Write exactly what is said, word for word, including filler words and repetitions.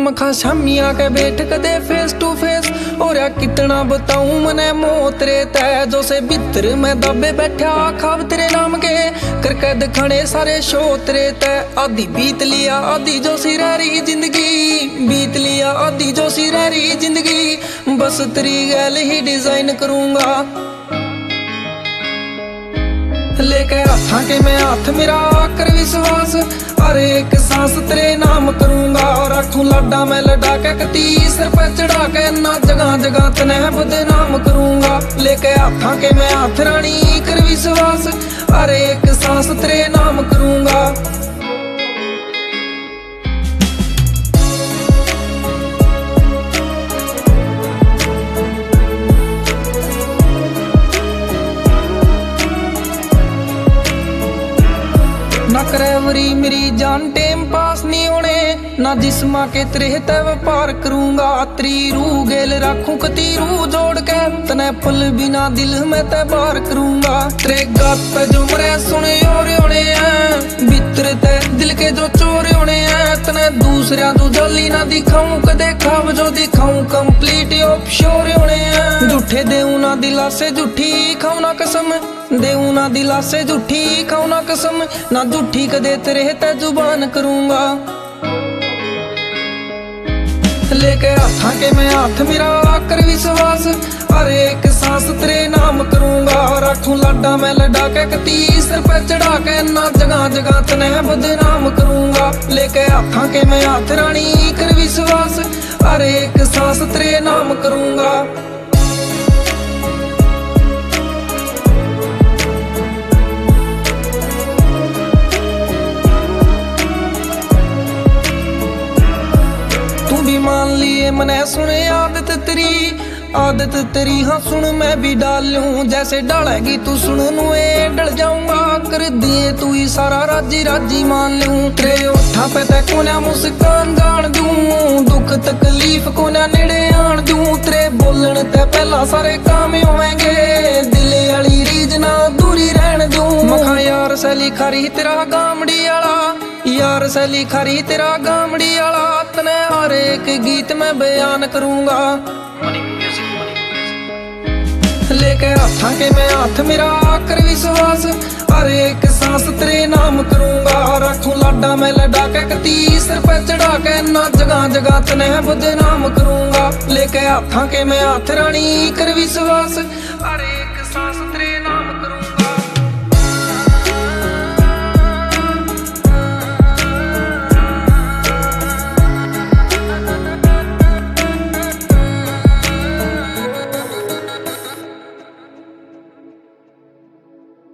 मखा शामी आके बैठ कदे फेस टू फेस। और या कितना बताऊं मने मौत रे तै जो से भीतर मैं दबे बैठा खाब तेरे नाम के करके दिखाने सारे शो तेरे तै। आधी बीत लिया आधी जो सी रह रही जिंदगी, बीत लिया आधी जो सी रह रही जिंदगी। बस तेरी गैल ही डिजाइन करूंगा, लेके हाथा के मैं हाथ मेरा कर विश्वास। अरे एक सांस तेरे नाम करूंगा, रखूं लाडा मैं लड़ा के कती सिर पे चढ़ा के ना जगह जगह तने बदनाम करूंगा। लेके हाथा के मैं हाथ रानी कर विश्वास। अरे एक सांस तेरे नाम करूंगा। ना करवरी मेरी जान टेम पास नहीं होने, ना जिस्मा के तेरे तय व्यापार करूंगा। तेरी रूह गेल रखूं कती रूह जोड़ के तने पल बिना दिल में तय बार करूंगा। तेरे गात पे जो मरे सुने और होने हैं, भीतर ते दिल के जो चोर होने हैं। तने दूसरा जो जल्दी ना दिखाऊं कदे खाब जो दिखाऊं कंप्लीट ऑफशोर होने हैं। झूठे देऊ ना दिला से झूठी खाऊं ना कसम, देऊ ना दिला से झूठी खाऊं ना कसम। ना झूठी कदे तेरे ते जुबान करूंगा, लेके हाथा के मैं हाथ मेरा कर विश्वास। अरे एक सांस तेरे नाम करूंगा, रखूं लाडा मैं लड़ा के कती सिर पे चढ़ा के ना जगह जगह तने बदनाम करूंगा। लेके हाथा के मैं हाथ रानी कर विश्वास। अरे एक सांस तेरे नाम करूंगा। मान लिए मने सुने आदत तेरी, आदत तेरी हाँ सुन मैं भी डाल लूं। जैसे डालेगी तू सुन नुए डल जाऊंगा, कर दिए तू ही सारा राजी राजी मान लूं। तेरे ओठा पे ते कोना मुस्कान जान दूं, दुख तकलीफ कोना नेड़े आन दूं। तेरे बोलने ते पहला सारे काम होंगे, दिल वाली रीज ना दूरी रहन दूं। मखा यार सैली खरी तेरा गामड़ी आला, यार सैली खरी तेरा गामड़ी आला। तने हर एक गीत में बयान करूंगा, लेके हाथा के मैं हाथ मेरा कर विश्वास। अरे एक सांस तेरे नाम करूंगा, रखूं लाडा मैं लड़ा के कती सिर पे चढ़ा के ना जगह जगह तने बदनाम करूंगा। लेके हाथा के मैं हाथ रानी कर विश्वास। अरे एक सांस तेरे